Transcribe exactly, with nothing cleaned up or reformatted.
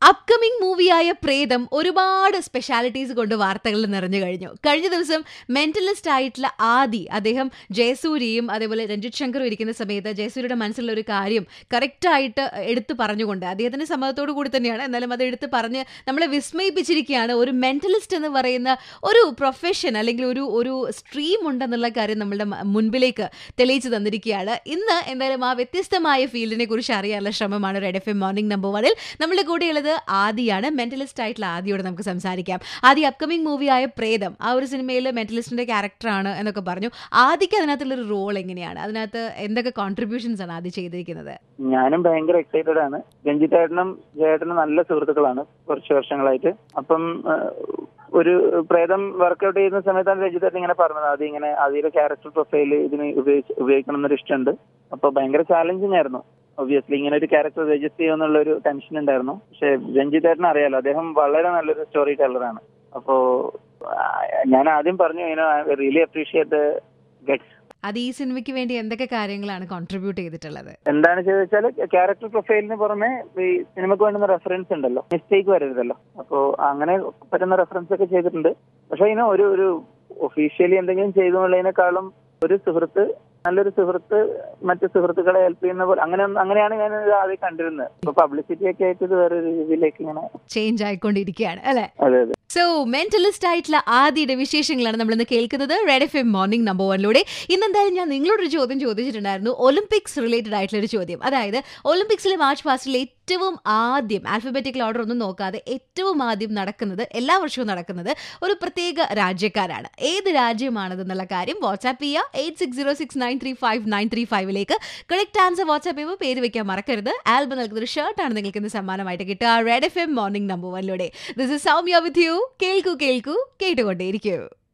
Upcoming മൂവിയായ പ്രേതം ഒരുപാട് specialities കൊണ്ട് വാർത്തകളിൽ നിറഞ്ഞു കഴിഞ്ഞു. കഴിഞ്ഞ ദിവസം മെന്റലിസ്റ്റ് ആയിട്ടുള്ള ആദി, അദ്ദേഹം ജയസൂര്യയും അതേപോലെ രഞ്ജിത് ശങ്കറും ഇരിക്കുന്ന സമയത്ത് ജയസൂര്യയുടെ മനസ്സിലുള്ള ഒരു കാര്യം കറക്റ്റായിട്ട് എടുത്തു പറഞ്ഞുകൊണ്ട്, അദ്ദേഹത്തിന്റെ സമ്മതത്തോടു കൂടി തന്നെയാണ്, എന്നാലും അത് എടുത്ത് പറഞ്ഞ് നമ്മളെ വിസ്മയിപ്പിച്ചിരിക്കുകയാണ്. ഒരു മെന്റലിസ്റ്റ് എന്ന് പറയുന്ന ഒരു പ്രൊഫഷൻ അല്ലെങ്കിൽ ഒരു ഒരു സ്ട്രീം ഉണ്ടെന്നുള്ള കാര്യം നമ്മളുടെ മുൻപിലേക്ക് തെളിയിച്ചു തന്നിരിക്കുകയാണ്. ഇന്ന് എന്തായാലും ആ വ്യത്യസ്തമായ ഫീൽഡിനെ കുറിച്ച് അറിയാനുള്ള ശ്രമമാണ് red F M morning number വണ്ണിൽ. നമ്മളുടെ കൂടെയുള്ളത് ആദിയാണ്. മെന്റലിസ്റ്റ് ആയിട്ടുള്ള ആദിയോട് നമുക്ക് സംസാരിക്കാം. ആദി, അപ്കമിംഗ് മൂവിയായ പ്രേതം, ആ ഒരു സിനിമയിൽ മെന്റലിസ്റ്റിന്റെ ക്യാരക്ടറാണ് എന്നൊക്കെ പറഞ്ഞു. ആദിക്ക് അതിനകത്തുള്ള ഒരു റോൾ എങ്ങനെയാണ്? അതിനകത്ത് എന്തൊക്കെ കോൺട്രിബ്യൂഷൻസ് ആണ് ആദ്യം ചെയ്തിരിക്കുന്നത്? ഞാനും ഭയങ്കര എക്സൈറ്റഡ് ആണ്. രഞ്ജിത്തേട്ടനും ജയേട്ടനും നല്ല സുഹൃത്തുക്കളാണ് കുറച്ച് വർഷങ്ങളായിട്ട്. അപ്പം ഒരു പ്രേതം വർക്ക്ഔട്ട് ചെയ്യുന്ന സമയത്താണ് രഞ്ജിത്തേട്ടൻ ഇങ്ങനെ പറഞ്ഞത്, ആദ്യം ഇങ്ങനെ ആദ്യയുടെ ക്യാരക്ടർ പ്രൊഫൈൽ ഇതിന് ഉപയോഗിച്ച് ഉപയോഗിക്കണം എന്നൊരു ഇഷ്ടമുണ്ട്. അപ്പൊ ഭയങ്കര ചാലഞ്ചിങ് ആയിരുന്നു. ഒബ്വിയസ്ലി ഇങ്ങനെ ഒരു ക്യാരക്ടർ രജിസ്റ്റർ ചെയ്യുമെന്നുള്ള ഒരു ടെൻഷൻ ഉണ്ടായിരുന്നു. പക്ഷെ രഞ്ജിത്തേട്ടൻ അറിയാലോ, അദ്ദേഹം വളരെ നല്ലൊരു സ്റ്റോറി ടെല്ലറാണ്. അപ്പോ ഞാൻ ആദ്യം പറഞ്ഞു, I really appreciate the guts. അത് ഈ സിനിമയ്ക്ക് വേണ്ടി എന്തൊക്കെ കാര്യങ്ങളാണ് കോൺട്രിബ്യൂട്ട് ചെയ്തിട്ടുള്ളത്? എന്താണ് ചോദിച്ചാൽ, ക്യാരക്ടർ പ്രൊഫൈലിന് പുറമെ ഈ സിനിമക്ക് വേണ്ടുന്ന റെഫറൻസ് ഉണ്ടല്ലോ, മിസ്റ്റേക്ക് വരരുതല്ലോ. അപ്പോ അങ്ങനെ പറ്റുന്ന റെഫറൻസ് ഒക്കെ ചെയ്തിട്ടുണ്ട്. പക്ഷെ ഇതിന് ഒരു ഒരു ഒഫീഷ്യലി എന്തെങ്കിലും ചെയ്തു എന്നുള്ളതിനേക്കാളും ഒരു സുഹൃത്ത്, നല്ലൊരു സുഹൃത്ത് മറ്റു സുഹൃത്തുക്കളെ ഹെൽപ്പ് ചെയ്യുന്ന പോലെ, അങ്ങനെ അങ്ങനെയാണ് ഞാൻ ആദ്യം കണ്ടിരുന്നത്. ഇപ്പൊ പബ്ലിസിറ്റി ഒക്കെ ആയിട്ട് ഇത് വേറെ രീതിയിലേക്ക് ഇങ്ങനെ ചേഞ്ച് ആയിക്കൊണ്ടിരിക്കുകയാണ് അല്ലെ? അതെ അതെ. സോ മെന്റലിസ്റ്റ് ആയിട്ടുള്ള ആദിയുടെ വിശേഷങ്ങളാണ് നമ്മൾ ഇന്ന് കേൾക്കുന്നത് red F M morning number വണ്ണിലൂടെ. ഇന്നെന്തായാലും ഞാൻ നിങ്ങളോടൊരു ചോദ്യം ചോദിച്ചിട്ടുണ്ടായിരുന്നു, ഒളിമ്പിക്സ് റിലേറ്റഡ് ആയിട്ടുള്ള ഒരു ചോദ്യം. അതായത് ഒളിമ്പിക്സിലെ മാർച്ച് പാസ്റ്റിലെ ഏറ്റവും ആദ്യം ആൽഫബറ്റിക്കൽ ഓർഡർ ഒന്നും നോക്കാതെ ഏറ്റവും ആദ്യം നടക്കുന്നത്, എല്ലാ വർഷവും നടക്കുന്നത് ഒരു പ്രത്യേക രാജ്യക്കാരാണ്. ഏത് രാജ്യമാണത് എന്നുള്ള കാര്യം വാട്സ്ആപ്പ് ചെയ്യുക eight six zero six nine three five nine three ഫൈവിലേക്ക്. കറക്റ്റ് ആൻസർ വാട്സ്ആപ്പ് ചെയ്യുമ്പോൾ പേര് വെക്കാൻ മറക്കരുത്. ആൽബം നൽകുന്ന ഒരു ഷർട്ടാണ് നിങ്ങൾക്ക് ഇന്ന് സമ്മാനമായിട്ട് കിട്ടുക red F M morning number വണ്ണിലൂടെ. This is Soumya with you. കേൾക്കൂ കേൾക്കൂ കേട്ടുകൊണ്ടേയിരിക്കൂ.